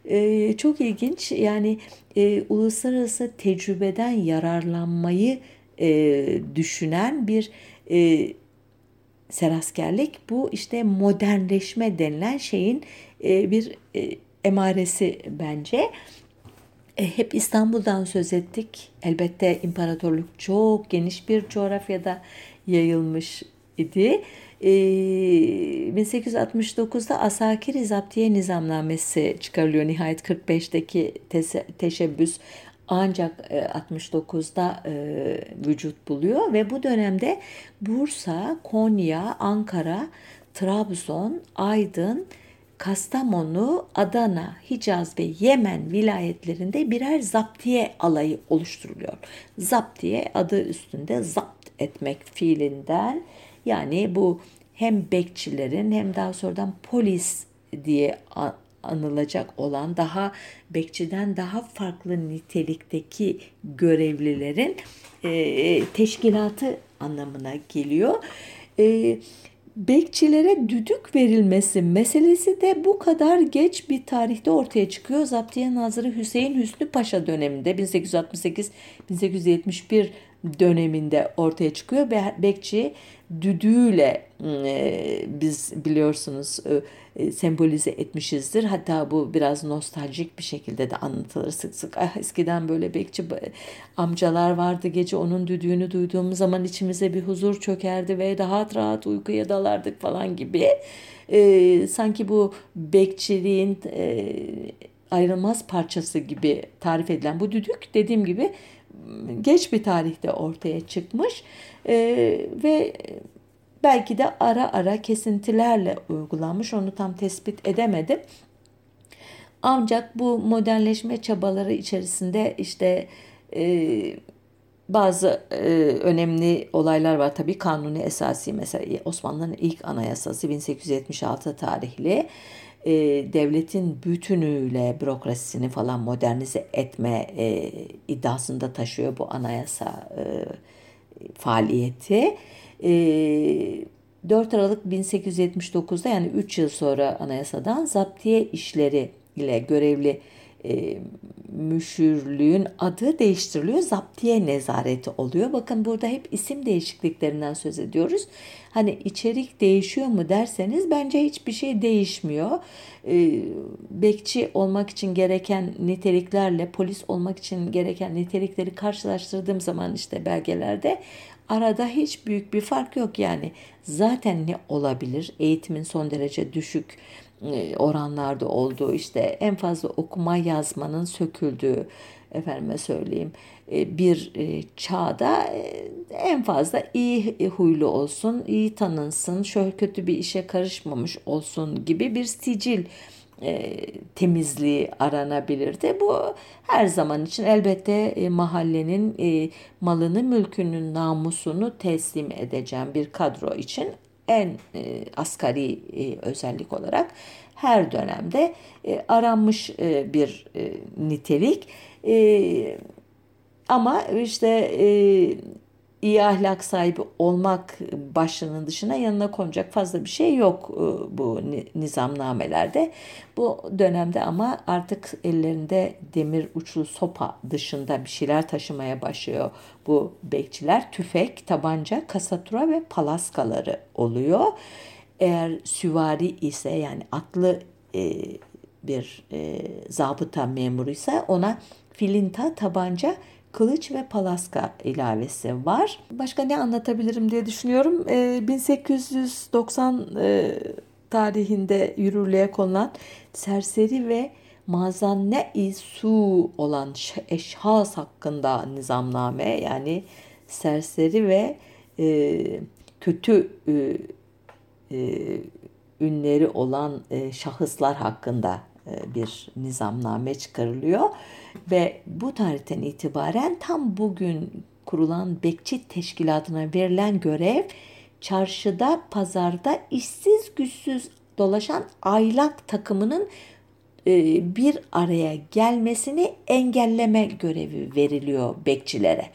E, çok ilginç. Yani e, uluslararası tecrübeden yararlanmayı e, düşünen bir e, seraskerlik. Bu işte modernleşme denilen şeyin e, bir e, emaresi bence. E, hep İstanbul'dan söz ettik. Elbette imparatorluk çok geniş bir coğrafyada yayılmış idi. E, bin sekiz yüz altmış dokuzda Asakir-i Zaptiye Nizamnamesi çıkarılıyor. Nihayet kırk beşteki tese- teşebbüs ancak e, altmış dokuzda e, vücut buluyor ve bu dönemde Bursa, Konya, Ankara, Trabzon, Aydın, Kastamonu, Adana, Hicaz ve Yemen vilayetlerinde birer zaptiye alayı oluşturuluyor. Zaptiye adı üstünde zapt etmek fiilinden, yani bu hem bekçilerin hem daha sonradan polis diye anılacak olan daha bekçiden daha farklı nitelikteki görevlilerin e, teşkilatı anlamına geliyor. E, Bekçilere düdük verilmesi meselesi de bu kadar geç bir tarihte ortaya çıkıyor. Zaptiye Nazırı Hüseyin Hüsnü Paşa döneminde bin sekiz yüz altmış sekiz bin sekiz yüz yetmiş bir döneminde ortaya çıkıyor. Bekçi düdüğüyle e, biz biliyorsunuz e, sembolize etmişizdir. Hatta bu biraz nostaljik bir şekilde de anlatılır sık sık. Ah, eskiden böyle bekçi amcalar vardı. Gece onun düdüğünü duyduğumuz zaman içimize bir huzur çökerdi ve rahat rahat uykuya dalardık falan gibi. E, sanki bu bekçiliğin e, ayrılmaz parçası gibi tarif edilen bu düdük, dediğim gibi geç bir tarihte ortaya çıkmış e, ve belki de ara ara kesintilerle uygulanmış, onu tam tespit edemedim. Ancak bu modernleşme çabaları içerisinde işte e, bazı e, önemli olaylar var. Tabii Kanuni Esası, mesela Osmanlı'nın ilk anayasası bin sekiz yüz yetmiş altı tarihli, e, devletin bütünüyle bürokrasisini falan modernize etme e, iddiasında taşıyor bu anayasa e, faaliyeti. E, dört Aralık bin sekiz yüz yetmiş dokuzda, yani üç yıl sonra anayasadan, zaptiye işleri ile görevli e, müşürlüğün adı değiştiriliyor. Zaptiye nezareti oluyor. Bakın burada hep isim değişikliklerinden söz ediyoruz. Hani içerik değişiyor mu derseniz, bence hiçbir şey değişmiyor. E, bekçi olmak için gereken niteliklerle polis olmak için gereken nitelikleri karşılaştırdığım zaman işte belgelerde arada hiç büyük bir fark yok yani. Zaten ne olabilir? Eğitimin son derece düşük oranlarda olduğu, işte en fazla okuma yazmanın söküldüğü, efendime söyleyeyim bir çağda en fazla iyi huylu olsun, iyi tanınsın, şöyle kötü bir işe karışmamış olsun gibi bir sicil e, temizliği aranabilirdi. Bu her zaman için elbette e, mahallenin e, malını, mülkünün namusunu teslim edeceğim bir kadro için en e, asgari e, özellik olarak her dönemde e, aranmış e, bir e, nitelik. E, Ama işte e, iyi ahlak sahibi olmak başlığının dışına yanına konacak fazla bir şey yok e, bu nizamnamelerde. Bu dönemde ama artık ellerinde demir uçlu sopa dışında bir şeyler taşımaya başlıyor bu bekçiler. Tüfek, tabanca, kasatura ve palaskaları oluyor. Eğer süvari ise, yani atlı e, bir e, zabıta memuruysa, ona filinta, tabanca, kılıç ve palaska ilavesi var. Başka ne anlatabilirim diye düşünüyorum. E, bin sekiz yüz doksan e, tarihinde yürürlüğe konulan serseri ve mazanne-i su olan eşhas hakkında nizamname, yani serseri ve e, kötü e, e, ünleri olan e, şahıslar hakkında e, bir nizamname çıkarılıyor ve bu tarihten itibaren tam bugün kurulan bekçi teşkilatına verilen görev, çarşıda, pazarda işsiz güçsüz dolaşan aylak takımının e, bir araya gelmesini engelleme görevi veriliyor bekçilere.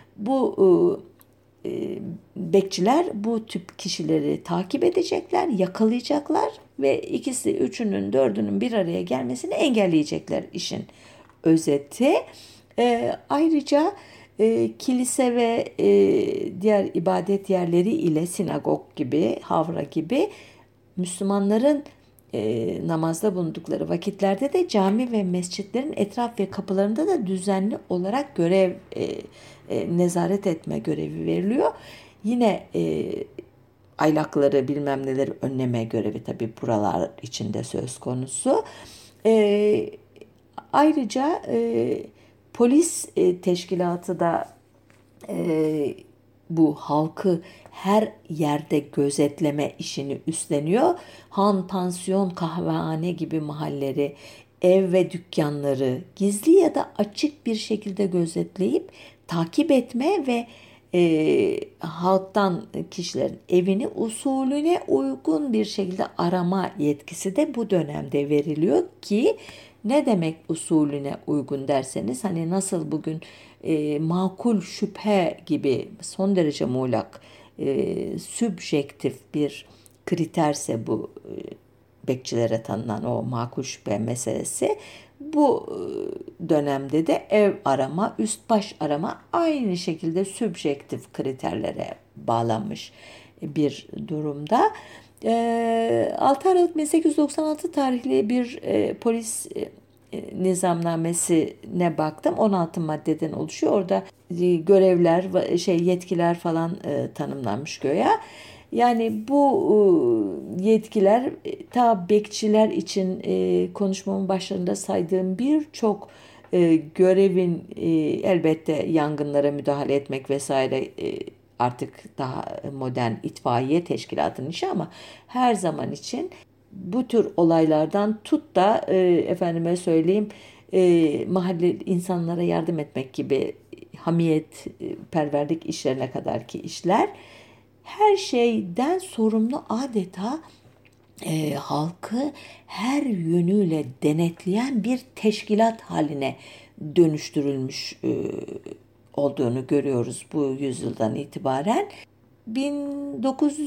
Bu e, bekçiler bu tip kişileri takip edecekler, yakalayacaklar ve ikisi, üçünün, dördünün bir araya gelmesini engelleyecekler işin özeti. E, ayrıca e, kilise ve e, diğer ibadet yerleri ile sinagog gibi, havra gibi Müslümanların e, namazda bulundukları vakitlerde de cami ve mescitlerin etraf ve kapılarında da düzenli olarak görev e, e, nezaret etme görevi veriliyor. Yine e, aylakları bilmem neleri önleme görevi tabii buralar içinde söz konusu. E, ayrıca e, polis e, teşkilatı da e, bu halkı her yerde gözetleme işini üstleniyor. Han, pansiyon, kahvehane gibi mahalleleri, ev ve dükkanları gizli ya da açık bir şekilde gözetleyip takip etme ve e, halktan kişilerin evini usulüne uygun bir şekilde arama yetkisi de bu dönemde veriliyor ki ne demek usulüne uygun derseniz hani nasıl bugün e, makul şüphe gibi son derece muğlak e, sübjektif bir kriterse bu e, bekçilere tanınan o makul şüphe meselesi bu e, dönemde de ev arama, üst baş arama aynı şekilde sübjektif kriterlere bağlanmış bir durumda. E, altı Aralık bin sekiz yüz doksan altı tarihli bir e, polis e, nizamnamesine baktım. on altı maddeden oluşuyor. Orada e, görevler, şey yetkiler falan e, tanımlanmış göya. Yani bu e, yetkiler e, ta bekçiler için e, konuşmamın başlarında saydığım birçok e, görevin e, elbette yangınlara müdahale etmek vesaire e, artık daha modern itfaiye teşkilatının işi ama her zaman için bu tür olaylardan tut da e, efendime söyleyeyim e, mahalle insanlara yardım etmek gibi hamiyet, e, perverlik işlerine kadar ki işler her şeyden sorumlu adeta e, halkı her yönüyle denetleyen bir teşkilat haline dönüştürülmüş e, olduğunu görüyoruz bu yüzyıldan itibaren. bin dokuz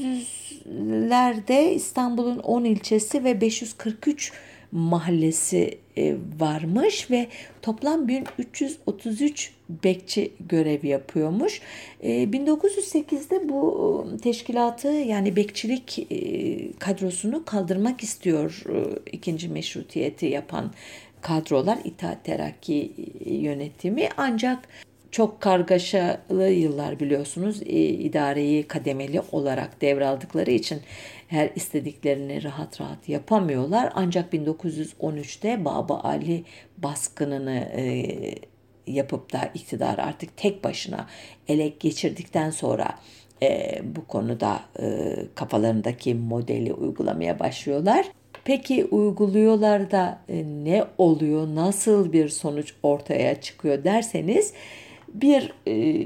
yüzlerde İstanbul'un on ilçesi ve beş yüz kırk üç mahallesi e, varmış ve toplam bin üç yüz otuz üç bekçi görev yapıyormuş. E, bin dokuz yüz sekizde bu teşkilatı yani bekçilik e, kadrosunu kaldırmak istiyor e, ikinci meşrutiyeti yapan kadrolar İttihat Terakki yönetimi ancak çok kargaşalı yıllar biliyorsunuz idareyi kademeli olarak devraldıkları için her istediklerini rahat rahat yapamıyorlar. Ancak bin dokuz yüz on üçte Baba Ali baskınını e, yapıp da iktidar artık tek başına ele geçirdikten sonra e, bu konuda e, kafalarındaki modeli uygulamaya başlıyorlar. Peki uyguluyorlar da e, ne oluyor, nasıl bir sonuç ortaya çıkıyor derseniz bir e,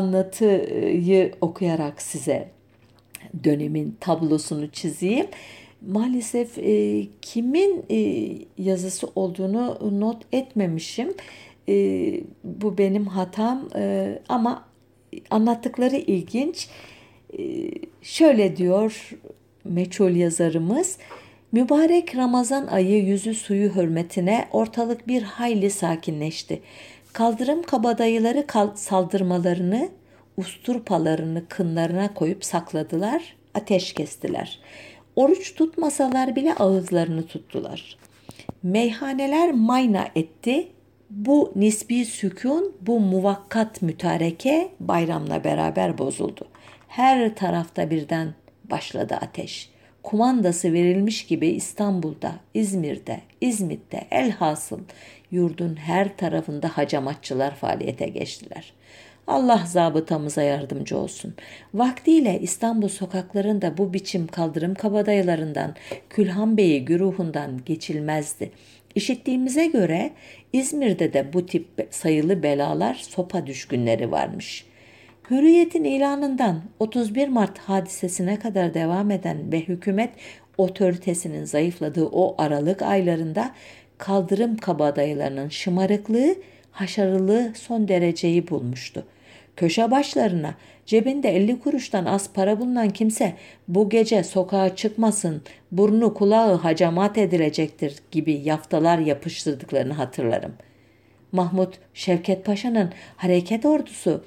anlatıyı okuyarak size dönemin tablosunu çizeyim. Maalesef e, kimin e, yazısı olduğunu not etmemişim. E, bu benim hatam e, ama anlattıkları ilginç. E, şöyle diyor meçhul yazarımız. Mübarek Ramazan ayı yüzü suyu hürmetine ortalık bir hayli sakinleşti. Kaldırım kabadayıları saldırmalarını, usturpalarını kınlarına koyup sakladılar, ateş kestiler. Oruç tutmasalar bile ağızlarını tuttular. Meyhaneler mayna etti. Bu nisbi sükun, bu muvakkat mütareke bayramla beraber bozuldu. Her tarafta birden başladı ateş. Kumandası verilmiş gibi İstanbul'da, İzmir'de, İzmit'te elhasıl yurdun her tarafında hacamatçılar faaliyete geçtiler. Allah zabıtamıza yardımcı olsun. Vaktiyle İstanbul sokaklarında bu biçim kaldırım kabadayılarından, Külhan Bey'i güruhundan geçilmezdi. İşittiğimize göre İzmir'de de bu tip sayılı belalar sopa düşkünleri varmış. Hürriyet'in ilanından otuz bir Mart hadisesine kadar devam eden ve hükümet otoritesinin zayıfladığı o Aralık aylarında kaldırım kabadayılarının şımarıklığı, haşarılığı son dereceyi bulmuştu. Köşe başlarına Cebinde elli kuruştan az para bulunan kimse bu gece sokağa çıkmasın, burnu kulağı hacamat edilecektir gibi yaftalar yapıştırdıklarını hatırlarım. Mahmut Şevket Paşa'nın hareket ordusu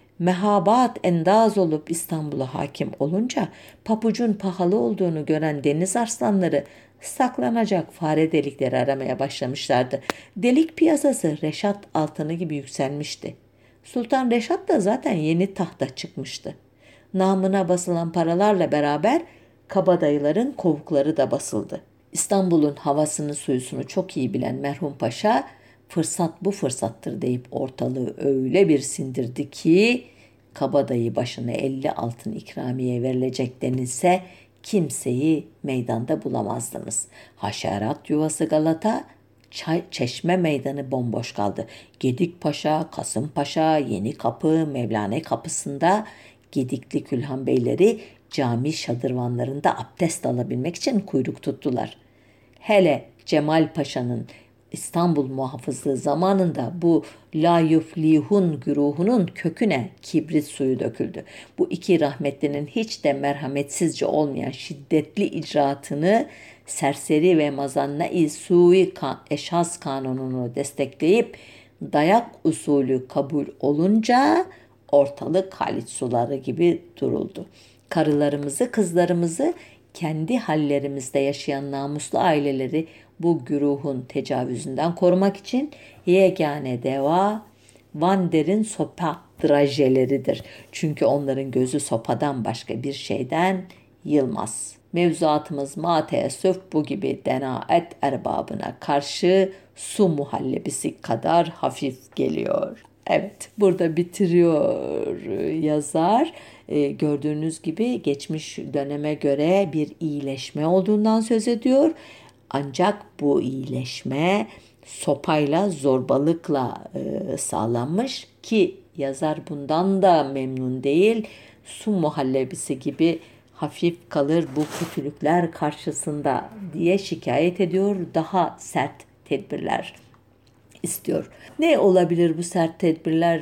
mehabat endaz olup İstanbul'a hakim olunca papucun pahalı olduğunu gören deniz arslanları saklanacak fare delikleri aramaya başlamışlardı. Delik piyasası Reşat altını gibi yükselmişti. Sultan Reşat da zaten yeni tahta çıkmıştı. Namına basılan paralarla beraber kabadayıların kovukları da basıldı. İstanbul'un havasını suyusunu çok iyi bilen merhum paşa fırsat bu fırsattır deyip ortalığı öyle bir sindirdi ki kabadayı başına elli altın ikramiye verilecek denilse kimseyi meydanda bulamazdınız. Haşerat yuvası Galata, Çay, Çeşme meydanı bomboş kaldı. Gedikpaşa, Kasımpaşa, Yenikapı, Mevlane kapısında Gedikli Külhan beyleri cami şadırvanlarında abdest alabilmek için kuyruk tuttular. Hele Cemal Paşa'nın İstanbul muhafızlığı zamanında bu la yuflihun güruhunun köküne kibrit suyu döküldü. Bu iki rahmetlinin hiç de merhametsizce olmayan şiddetli icraatını serseri ve mazanna-i sui eşhas kanununu destekleyip dayak usulü kabul olunca ortalık Halit suları gibi duruldu. Karılarımızı, kızlarımızı, kendi hallerimizde yaşayan namuslu aileleri bu güruhun tecavüzünden korumak için yegane deva Vander'in sopa drajeleridir. Çünkü onların gözü sopadan başka bir şeyden yılmaz. Mevzuatımız mateessüf bu gibi denaet erbabına karşı su muhallebisi kadar hafif geliyor. Evet, burada bitiriyor yazar. Ee, gördüğünüz gibi geçmiş döneme göre bir iyileşme olduğundan söz ediyor. Ancak bu iyileşme sopayla, zorbalıkla e, sağlanmış ki yazar bundan da memnun değil. Su muhallebisi gibi hafif kalır bu kötülükler karşısında diye şikayet ediyor. Daha sert tedbirler istiyor. Ne olabilir bu sert tedbirler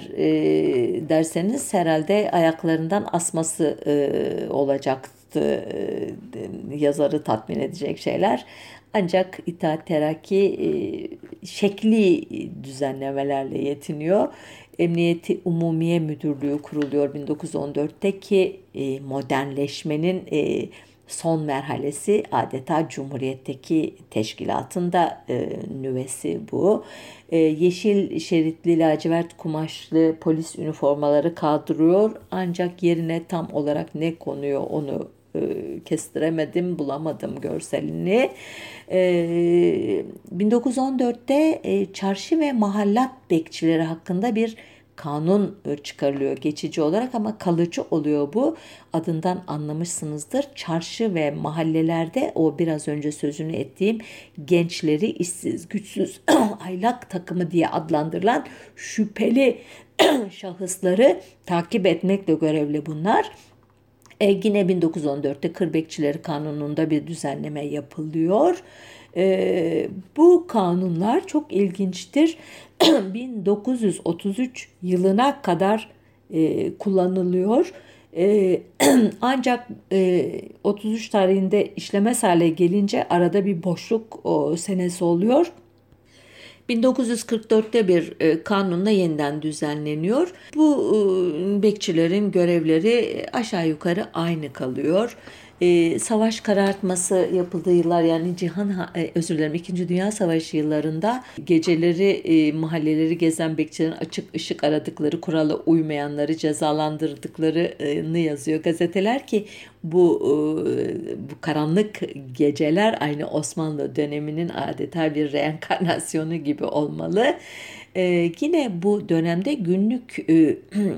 e, derseniz herhalde ayaklarından asması e, olacaktı e, yazarı tatmin edecek şeyler. Ancak İttihat Terakki e, şekli düzenlemelerle yetiniyor. Emniyeti Umumiye Müdürlüğü kuruluyor bin dokuz yüz on dörtte ki e, modernleşmenin e, son merhalesi adeta Cumhuriyet'teki teşkilatın da e, nüvesi bu. E, yeşil şeritli lacivert kumaşlı polis üniformaları kaldırıyor ancak yerine tam olarak ne konuyor onu e, kestiremedim, bulamadım görselini. E, bin dokuz yüz on dörtte e, çarşı ve mahallat bekçileri hakkında bir kanun çıkarılıyor geçici olarak ama kalıcı oluyor bu. Adından anlamışsınızdır. Çarşı ve mahallelerde o biraz önce sözünü ettiğim gençleri işsiz, güçsüz, aylak takımı diye adlandırılan şüpheli şahısları takip etmekle görevli bunlar. E, yine bin dokuz yüz on dörtte kır bekçileri kanununda bir düzenleme yapılıyor. E, bu kanunlar çok ilginçtir. bin dokuz yüz otuz üç yılına kadar e, kullanılıyor. E, ancak e, otuz üç tarihinde işlemez hale gelince arada bir boşluk o, senesi oluyor. bin dokuz yüz kırk dörtte bir e, kanunla yeniden düzenleniyor. Bu e, bekçilerin görevleri aşağı yukarı aynı kalıyor. E, savaş karartması yapıldığı yıllar yani Cihan e, özür dilerim İkinci Dünya Savaşı yıllarında geceleri e, mahalleleri gezen bekçilerin açık ışık aradıkları, kurala uymayanları cezalandırdıklarını yazıyor gazeteler ki bu e, bu karanlık geceler aynı Osmanlı döneminin adeta bir reenkarnasyonu gibi olmalı. Ee, yine bu dönemde günlük e,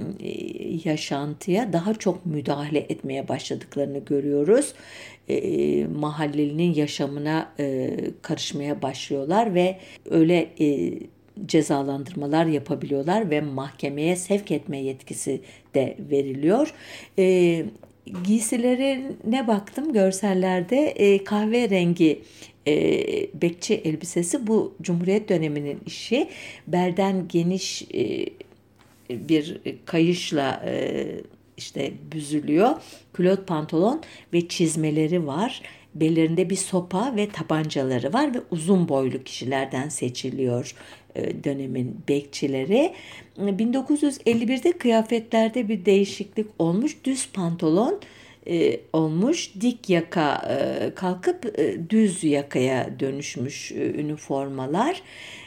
yaşantıya daha çok müdahale etmeye başladıklarını görüyoruz. E, mahallelinin yaşamına e, karışmaya başlıyorlar ve öyle e, cezalandırmalar yapabiliyorlar ve mahkemeye sevk etme yetkisi de veriliyor. E, giysilerine baktım görsellerde e, kahverengi e, bekçi elbisesi bu Cumhuriyet döneminin işi. Belden geniş e, bir kayışla e, işte büzülüyor. Külot pantolon ve çizmeleri var. Bellerinde bir sopa ve tabancaları var ve uzun boylu kişilerden seçiliyor e, dönemin bekçileri. bin dokuz yüz elli birde kıyafetlerde bir değişiklik olmuş. Düz pantolon e, olmuş. Dik yaka e, kalkıp e, düz yakaya dönüşmüş e, üniformalar.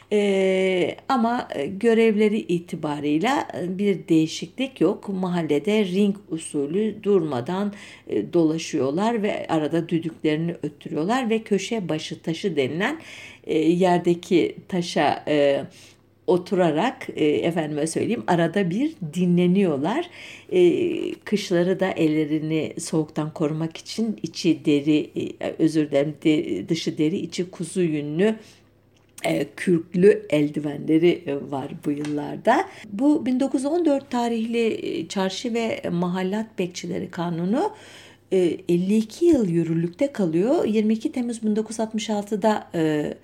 E, ama görevleri itibarıyla bir değişiklik yok. Mahallede ring usulü durmadan e, dolaşıyorlar ve arada düdüklerini öttürüyorlar ve köşe başı taşı denilen e, yerdeki taşa e, oturarak e, efendime söyleyeyim arada bir dinleniyorlar. E, kışları da ellerini soğuktan korumak için içi deri, e, özür dilerim, de, dışı deri, içi kuzu yünlü e, kürklü eldivenleri e, var bu yıllarda. Bu bin dokuz yüz on dört tarihli e, Çarşı ve Mahallat Bekçileri Kanunu e, elli iki yıl yürürlükte kalıyor. yirmi iki Temmuz bin dokuz yüz altmış altıda e,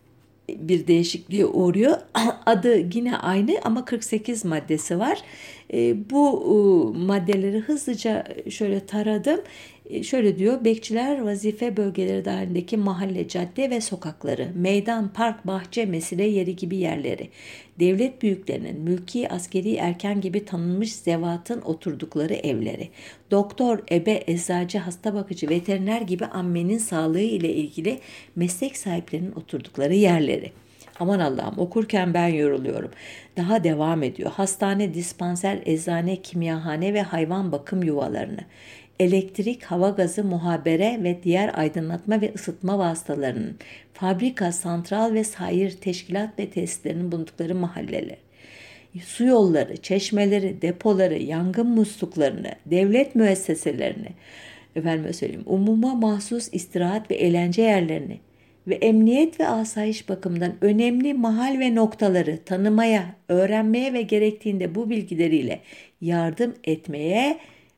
bir değişikliğe uğruyor. Adı yine aynı ama kırk sekiz maddesi var. E, bu e, maddeleri hızlıca şöyle taradım. E, şöyle diyor: bekçiler vazife bölgeleri dahilindeki mahalle, cadde ve sokakları, meydan, park, bahçe, mesire yeri gibi yerleri, devlet büyüklerinin, mülki, askeri erken gibi tanınmış zevatın oturdukları evleri, doktor, ebe, eczacı, hasta bakıcı, veteriner gibi ammenin sağlığı ile ilgili meslek sahiplerinin oturdukları yerleri. Aman Allah'ım, okurken ben yoruluyorum. Daha devam ediyor. Hastane, dispanser, eczane, kimyahane ve hayvan bakım yuvalarını, elektrik, hava gazı, muhabere ve diğer aydınlatma ve ısıtma vasıtalarının, fabrika, santral ve sair teşkilat ve tesislerinin bulundukları mahalleler, su yolları, çeşmeleri, depoları, yangın musluklarını, devlet müesseselerini, efendime söyleyeyim, umuma mahsus istirahat ve eğlence yerlerini ve emniyet ve asayiş bakımından önemli mahal ve noktaları tanımaya, öğrenmeye ve gerektiğinde bu bilgileriyle yardım etmeye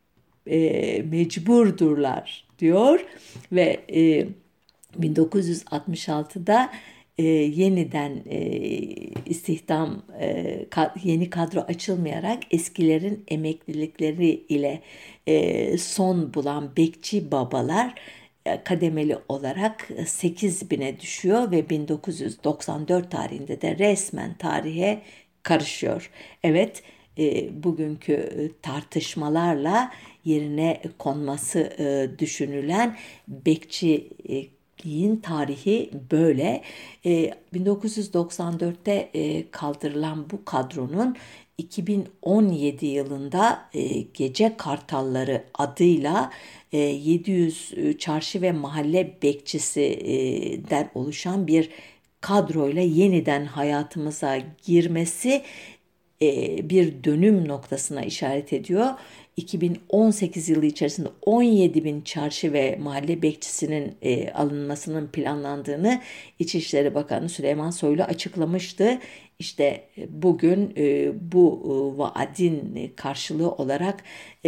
e, mecburdurlar diyor ve e, bin dokuz yüz altmış altıda e, yeniden e, istihdam e, kad, yeni kadro açılmayarak eskilerin emeklilikleri ile e, son bulan bekçi babalar e, kademeli olarak sekiz bine düşüyor ve bin dokuz yüz doksan dört tarihinde de resmen tarihe karışıyor. Evet, e, bugünkü tartışmalarla yerine konması e, düşünülen bekçiliğin tarihi böyle. E, bin dokuz yüz doksan dörtte e, kaldırılan bu kadronun iki bin on yedi yılında e, Gece Kartalları adıyla e, yedi yüz çarşı ve mahalle bekçisinden oluşan bir kadroyla yeniden hayatımıza girmesi e, bir dönüm noktasına işaret ediyor. iki bin on sekiz yılı içerisinde on yedi bin çarşı ve mahalle bekçisinin e, alınmasının planlandığını İçişleri Bakanı Süleyman Soylu açıklamıştı. İşte e, bugün e, bu e, vaadin karşılığı olarak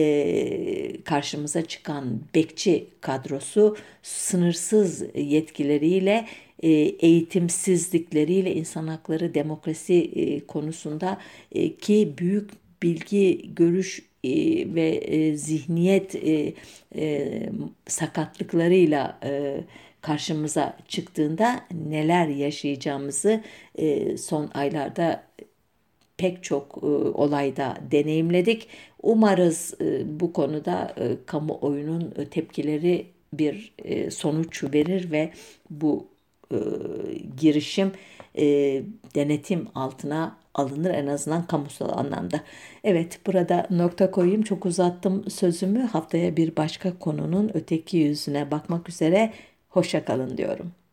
e, karşımıza çıkan bekçi kadrosu sınırsız yetkileriyle, e, eğitimsizlikleriyle, insan hakları, demokrasi e, konusunda e, ki büyük bilgi, görüş e, ve e, zihniyet e, e, sakatlıklarıyla e, karşımıza çıktığında neler yaşayacağımızı e, son aylarda pek çok e, olayda deneyimledik. Umarız e, bu konuda e, kamuoyunun e, tepkileri bir e, sonuç verir ve bu e, girişim e, denetim altına alınır, en azından kamusal anlamda. Evet, burada nokta koyayım. Çok uzattım sözümü. Haftaya bir başka konunun öteki yüzüne bakmak üzere. Hoşça kalın diyorum.